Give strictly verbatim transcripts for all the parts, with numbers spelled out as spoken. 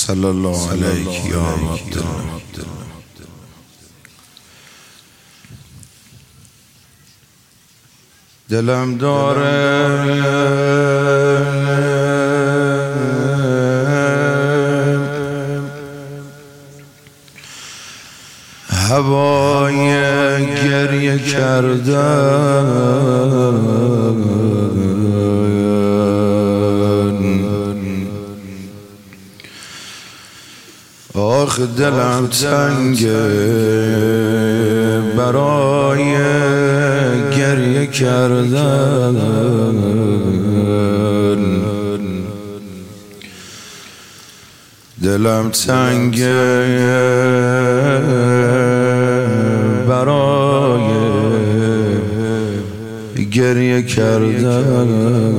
صلی الله علیک یا عبدالله. دلم داره هوای گریه کردن، آخ دلم تنگه برای گریه کردن، دلم تنگه برای گریه کردن.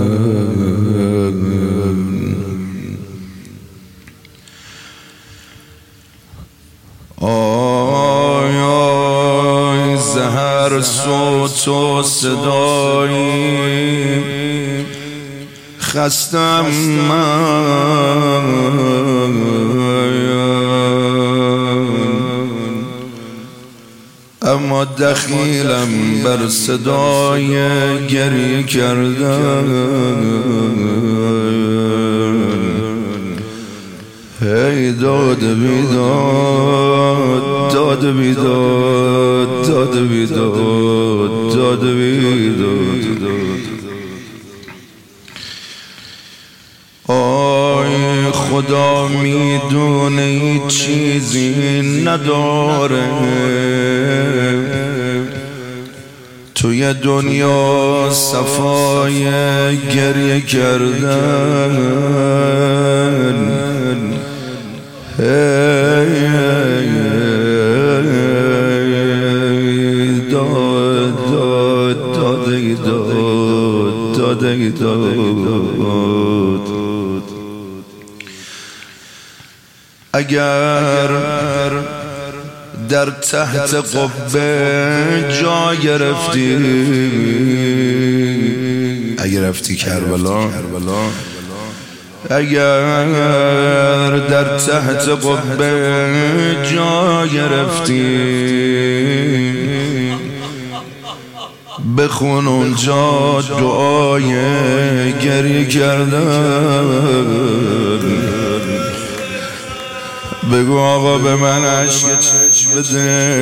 آی آی زهر صوت و صدایی خستم من، اما دخیلم بر صدای گریه کردن. هی داد بیداد، داد بیداد، داد بیداد، داد بیداد. آی خدا میدونه هیچ چیزی نداره توی دنیا صفای گریه کردن. هی داد داد داد داد داد داد. اگر در تحت قبه جا گرفتی، اگر رفتی کربلا، اگر در تحت قبه جا گرفتی، بخون اونجا دعای گریه کردن. بگو آقا به من عشق چشم بده،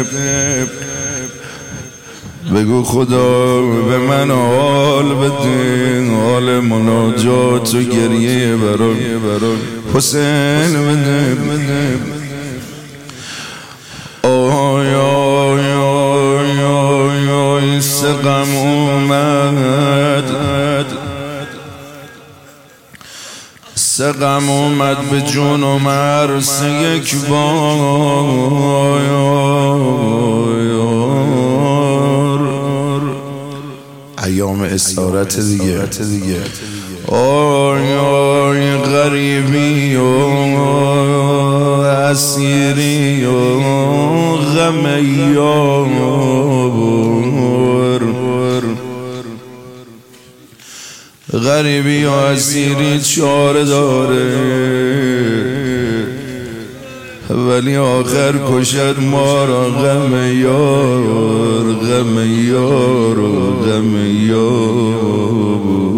بگو خدا به من حال بده، حال مناجات و گریه برای حسین بده. آی آی آی آی آی سقم اومد، سقم اومد به جون و مرس یک بار. ایام اسارت دیگه. آی آی غریبی و اسیری و غم یار، غریبی و اسیری چاره داره ولی آخر کشد ما را غم یار، غم یار و غم یار.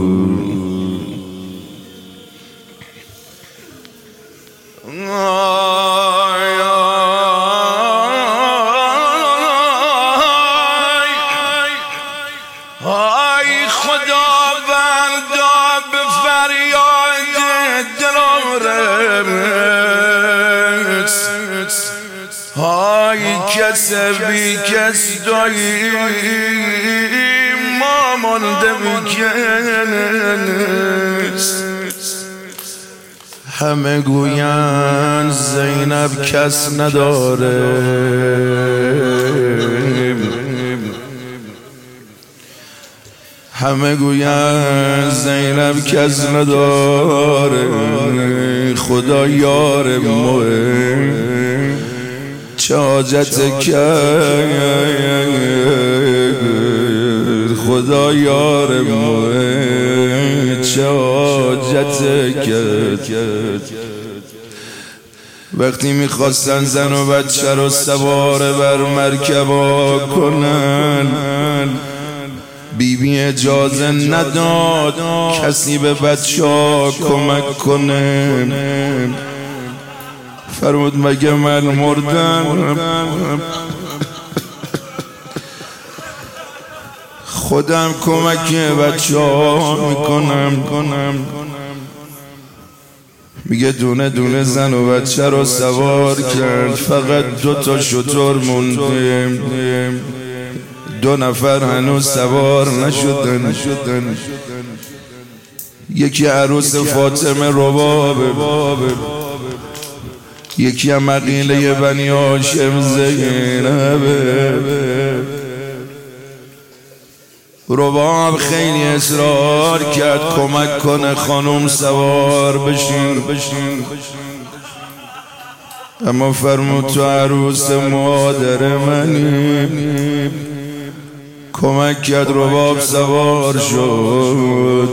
های کس بی کس دایی ما مانده بکس. همه گویند زینب کس نداره، همه گویند زینب کس نداره، خدا یار موه چه حاجت کرد، خدا یار موه چه حاجت کرد. وقتی میخواستن زن و بچه رو سوار بر مرکبا کنن، بیبی اجازه نداد کسی به بچه ها کمک کنه. فرمود مگه من مردم خودم کمک بچه ها میکنم. میگه دونه دونه زن و بچه رو سوار کرد، فقط دو تا شتر مونده، دو نفر هنوز سوار نشدن. یکی عروس فاطمه ربابه، یکی هم مقیله بنی هاشم زینبه. رباب خیلی اصرار کرد کمک کنه خانم سوار بشین، اما فرمود تو عروس مادر منی. کمک کرد رباب سوار شد.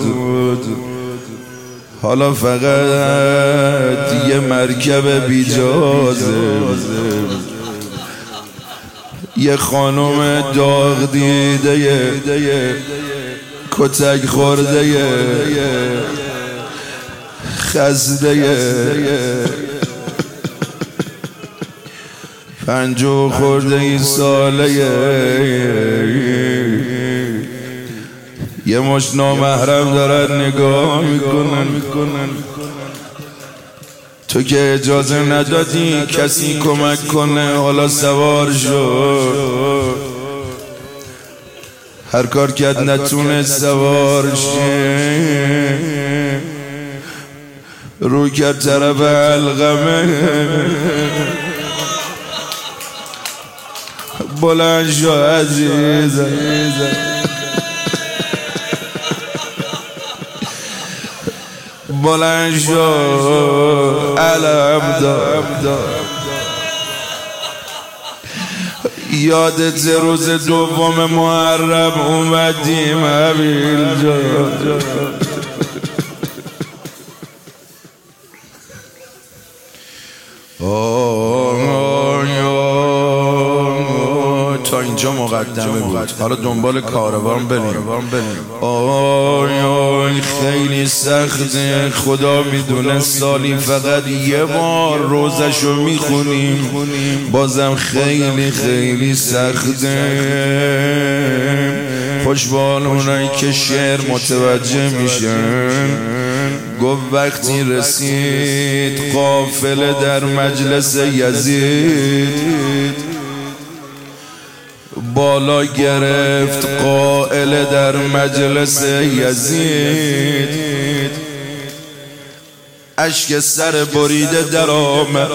حالا فقط یه مرکب بیجازه، یه خانم داغ دیده، کتک خورده، خزده، پنجاه خورده ای ساله، یه مش نامحرم دارن نگاه میکنن. تو که اجازه ندادی کسی کمک کنه، حالا سوار شد. هر کار کرد نتونه سوار شه، رو کرد طرف علقمه. بلند شو عزیزم، بلند شو علم دار. یادت روز دوم محرم اومدیم حبیل جان. تا اینجا مقدمه بود، حالا دنبال کاروان بریم. آی آی خیلی سخته، خدا میدونه سالی فقط یه بار روزشو میخونیم، بازم خیلی خیلی سخته. خوشبال اونایی که شعر متوجه میشن. گفت وقتی رسید قافله در مجلس یزید، بالا گرفت قائل در مجلس یزید. اشک سر بریده در آمد.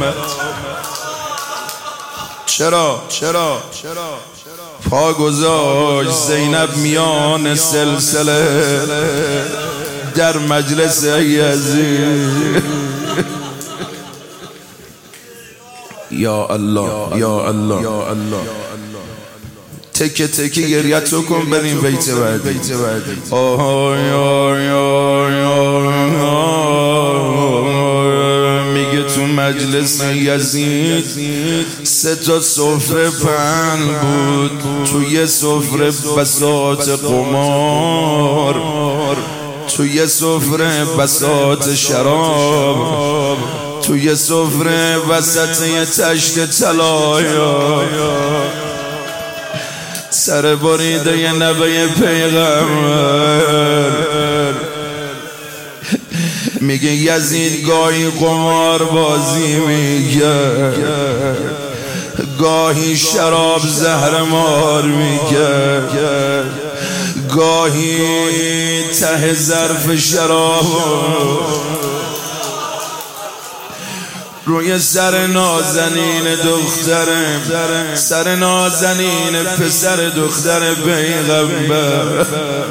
چرا؟ چرا؟ پا گذاشت زینب میان سلسله در مجلس یزید. یا الله یا الله یا الله. تکه تکه گریتو کن بریم بیت بعدی. آهای آهای میگه تو مجلس یزید سه تا سفره پهن بود، توی سفره بساط قمار، توی سفره بساط شراب، توی سفره وسط یه تشت طلایا. سر بریده یه نبه پیغمبر. میگه یزید گاهی قمار بازی میگه، گاهی شراب زهر مار میگه، گاهی ته ظرف شراب روی سر نازنین دخترم، سر نازنین پسر دختر پیغمبر.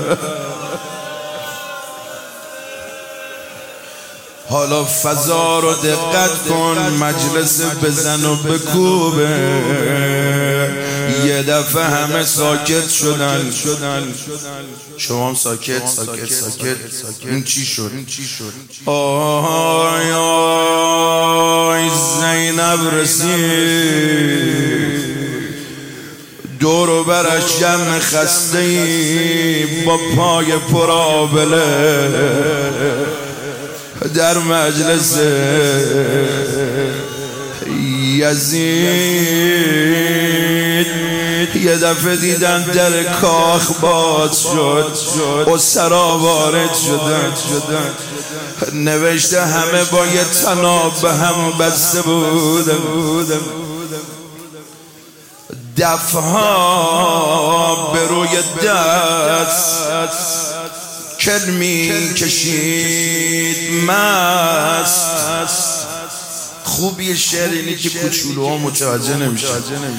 حالا فضا رو دقت کن، مجلس بزن و بکوبه. یه دفعه همه ساکت شدن. شما هم ساکت ساکت ساکت. این چی شد؟ آی آی زینب رسید، دور و برش جمع خسته ای با پای پرآبله در مجلس یزید. یه دفعه دیدن در کاخ باز شد، اسرا وارد شدن. نوشته همه با یه طناب به هم بسته بودن. دفها به روی دست کلمی کشید مست. خوبی شعر اینی که کوچولوها متوجه نمیشه.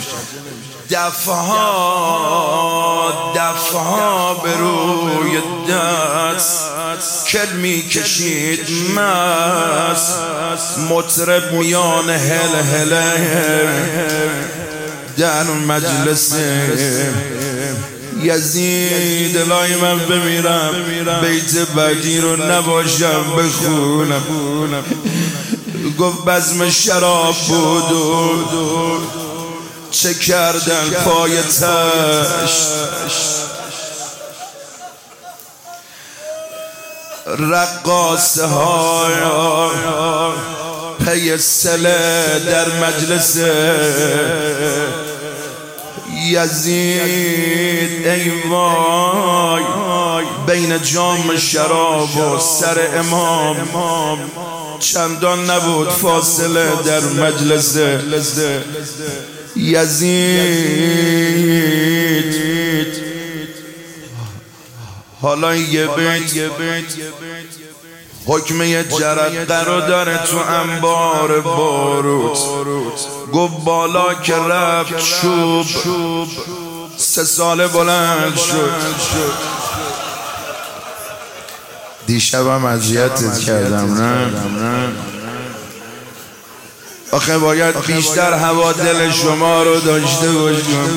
دفها دفها به روی دست کلمی کشید مست. مطرب میان هل هله در مجلس یزید. لای من بمیرم بیت بعدی رو نباشم بخونم. گفت بزم شراب بود و چه کردن پای تشت. رقاصه های پی سله در مجلس یزید. ای وای بین جام شراب و سر امام چندان نبود فاصله در مجلس یزید. حالا یه بیت حکمه جرقه رو داره تو انبار باروت. گفت بالا که رفت چوب سه ساله بلند شد. دیشبم اذیتت کردم نه؟ آخه باید بیشتر هوا دل شما رو داشته باشم.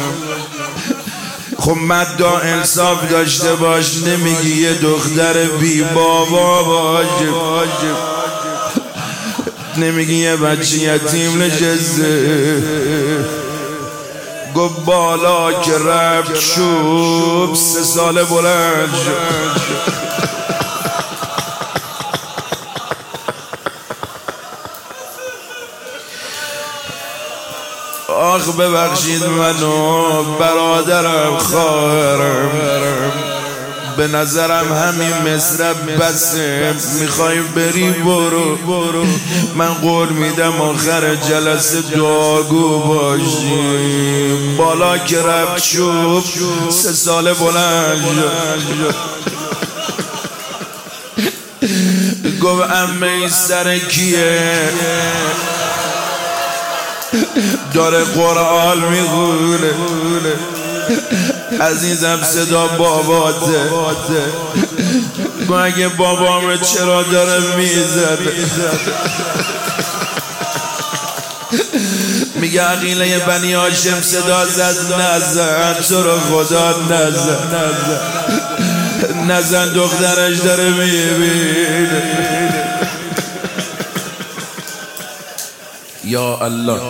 خب مدعا انصاف داشته باش، نمیگی یه دختر بی بابا باش، نمیگی یه بچه یتیم نشسته. گفت بالا که رفت چوب سه ساله بلند شد. آخ ببخشید منو برادرم خواهرم، به نظرم همین مصرع بسه. میخوای بری برو، من قول میدم آخر جلسه دعاگو باشی. بالا که رفت چوب سه ساله بلند شد. گفت عمه این سر کیه؟ داره قرآن میخونه. عزیزم صدا باباته. اگه بابامه چرا داره میزده؟ میگه عقیله بنی هاشم صدا زد نزن، تو رو خدا نزن نزن، دخترش داره میبینه. یا الله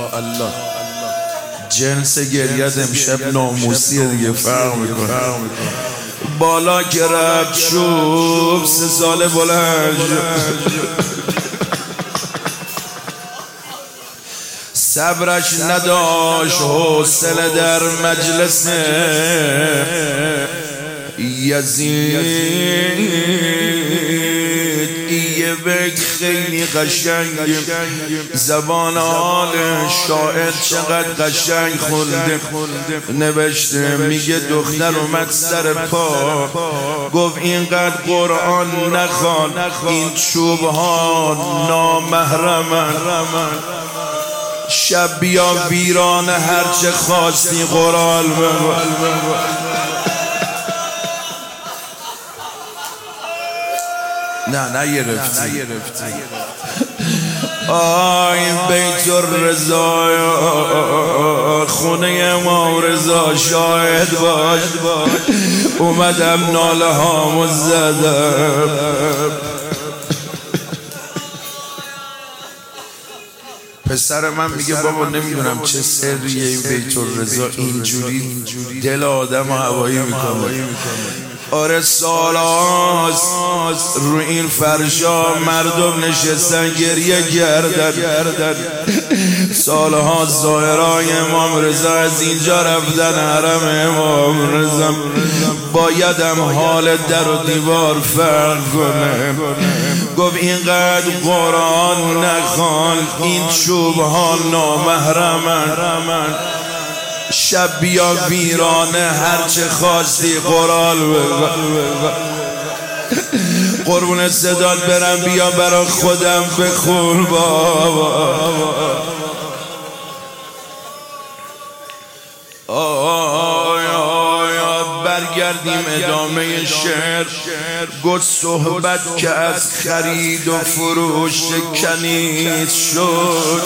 جنس گریت امشب ناموسیه دیگه، فرق میکنه. بالا که رفت شد سه ساله بلند شد. صبرش نداشت حوصله در مجلس یزید. یه بیت خیلی قشنگ، زبان حال شاعر چقدر قشنگ خونده. نوشته میگه دختر اومد سر پا، گفت اینقدر قرآن نخوان، این چوب ها نامحرمن. شب بیا ویران هرچه خواستی قرآن بگو. نه نگرفتی. آی بیت الرضا خونه امام رضا شاهد باش، اومدم ناله هامو زدم. پسر من میگه بابا نمیدونم چه سریه این بیت الرضا اینجوری دل آدم رو هوایی میکنه. آره سالاست رو این فرشا مردم نشستن گریه گردن، سالها زائرای امام رضا از اینجا رفتن حرم امام رضا. بایدم حال در و دیوار فرق کنه. گفت اینقدر قرآن نخوان، این چوب ها نامحرمن، شب بیا ویرانه هرچه خواستی قرآن بگو. قربون صدات برم بیا برا خودم بخون بابا. برگردیم ادامه شعر. گفت صحبت که از خرید و فروش کنیز شد،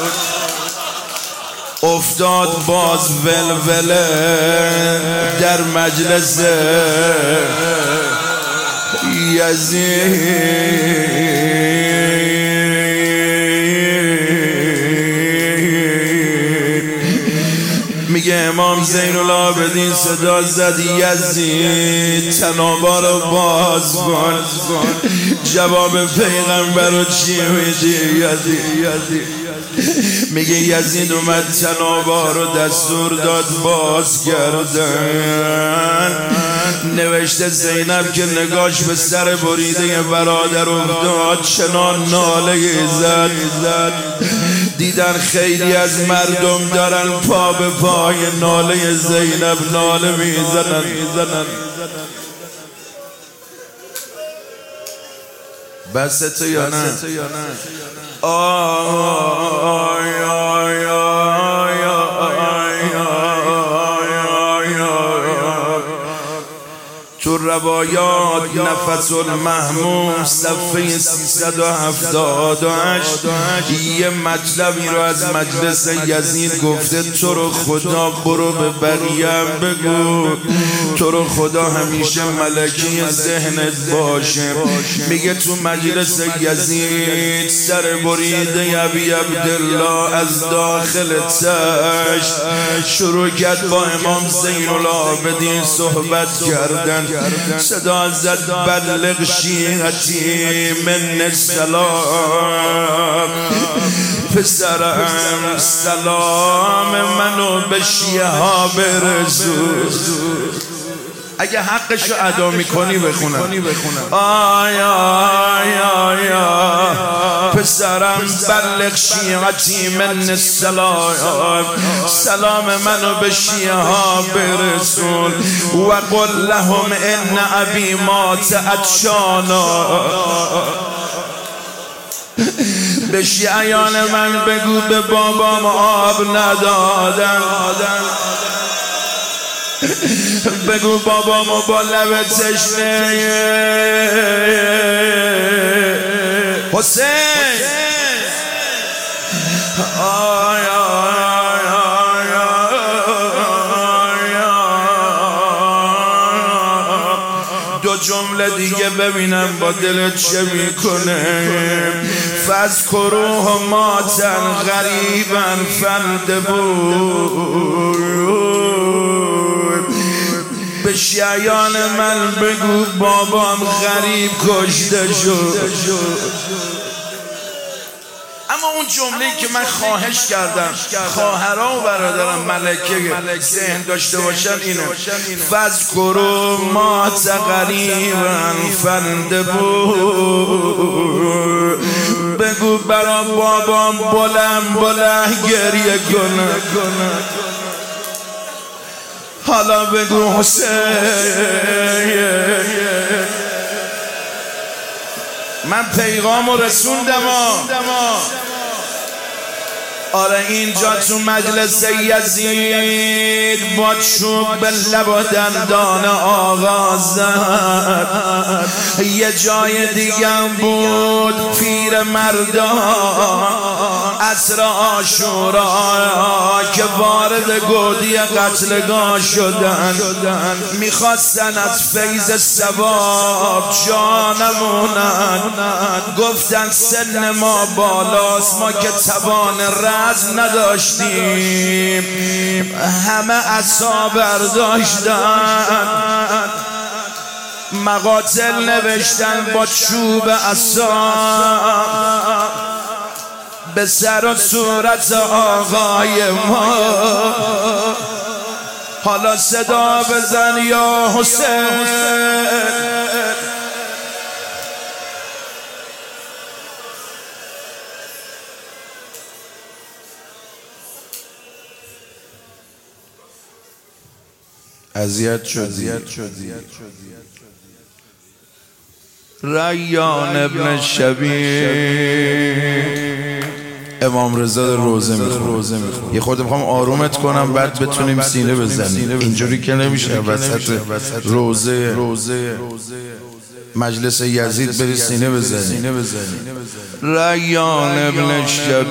افتاد باز ولوله در مجلس یزید. میگه امام زین العابدین صدا زد یزید طنابا رو باز کن. جواب پیغمبر رو چی میدی یزید؟ میگه یزید اومد طنابا رو دستور داد باز کردن. نوشته زینب که نگاش به سر بریده برادر افتاد چنان ناله زد. دیدن خیلی از مردم دارن پا به پای ناله زینب ناله میزنن. بس تو یا نه؟ آی آی آی تو روایات نفس المحموم صفحه سیصد و هفتاد و هشت یه مطلبی رو از مجلس یزید گفته تو رو خدا برو به بقیه‌ام بگو تو رو خدا همیشه ملکی ذهنت باشه. میگه تو مجلس یزید سر بریده ابی عبدالله از داخل تشت شروع کرد با امام زین العابدین صحبت کردن. صدا زد بلغ شیعتی من السلام، پسرم سلام منو به شیعه ها برسون. اگه حقشو ادا میکنی بخونم. آی آی آی آی پسرم بلغ شیعتی من السلام، سلام منو به شیعه ها برسون. و قل لهم ان ابی مات عطشانا، به شیعیان من بگو به بابام آب ندادن. بگو بابامو با لب تشنه حسین. آی آی آی دو جمله دیگه ببینم با دلت چه میکنه. فاذکروه ماتن غریبا فانتبهوا، به شیعیان من بگو بابام غریب کشته شد. اما اون جمله‌ای که من خواهش کردم خواهرها و برادرم ملکه ذهن داشته باشن اینه: فاذکروا مات غریبا فانتبهوا، بگو برا بابام بلند بلند گریه کنه. حالا بگو حسین. من پیغامو رسوندم. آره اینجا تو مجلس یزید با چوب به لب و دندان آغاز زد. یه جای دیگه بود پیر مردان عصر عاشورا که وارد گودی قتلگاه شدن، میخواستن از فیض ثواب جانمونن. گفتن سن ما بالاست، ما که توان رزم نداشتیم، همه عصا برداشتن، مقاتل نوشتن با چوب عصا به سر و صورت آقای ما. حالا صدا بزن یا حسین، اذیت شدی. ریان ابن شبیب امام رضا روزه میخونه. یه خورده میخوام آرومت کنم بعد بتونیم سینه بزنیم، اینجوری که نمیشه وسط روزه مجلس یزید بری سینه بزنی. ریان ابن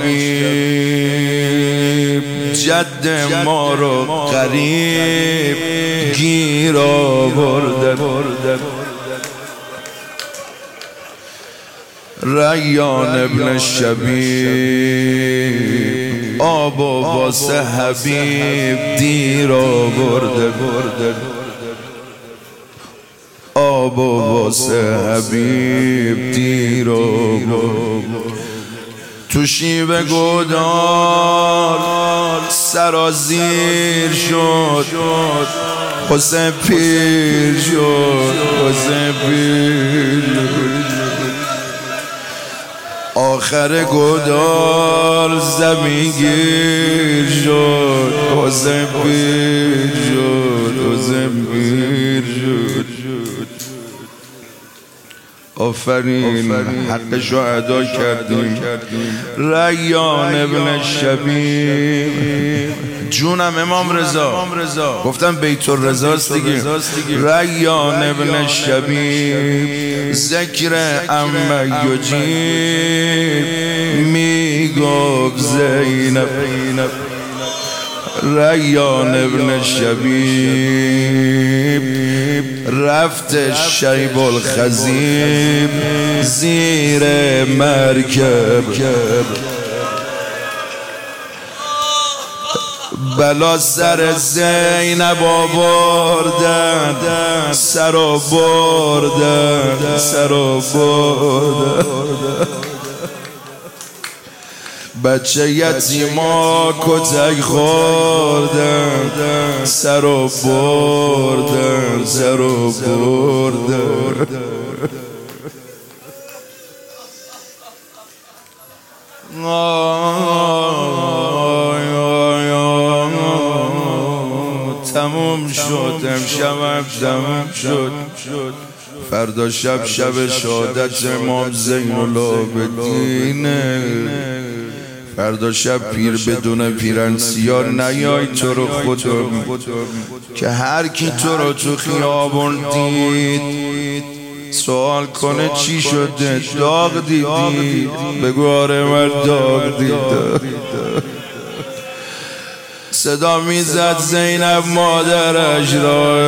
شبیب جد ما رو قریب گیر آورده. ریان ابن شبیب آب و واسه حبیب دیر آورده. آب و واسه حبیب دیر آورده. تو شیب گودال سرازیر شد، حسین پیر شد، حسین پیر شد. آخر گودال زمین گیر شد، حسین پیر شد، حسین پیر شد. آفرین، حقشو ادا کردیم. ریان ابن شبیب جونم امام رضا، گفتم بیت الرضاست دیگه. ریان ابن شبیب ذکر اما یجیب میگفت زینب. ریان ابن شبیب رفت شیب الخزیب زیر مرکب، بلا سر زینب آوردن، سر آوردن، سر آوردن. بچه یتیما کتک خوردن، سر و بردن، سر و بردن. تموم شد امشبم، تموم شد. فردا شب شب شهادت امام زین العابدین. فردا شب پیر بدون پیرنسیار نیای تو رو خدا، که هر کی تو رو تو خیابون دید سوال کنه چی شده، داغ دیدی؟ بگو آره من داغ دیدم. صدا میزد زینب مادرش را،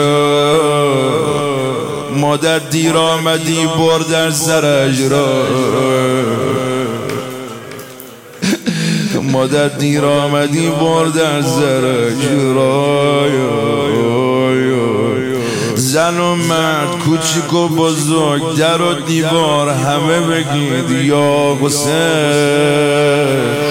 مادر دیر آمدی بردن سرش را، مادر دیر آمدی بردن سرش را. زن و مرد کوچیک و بزرگ در و دیوار همه بگید یا حسین.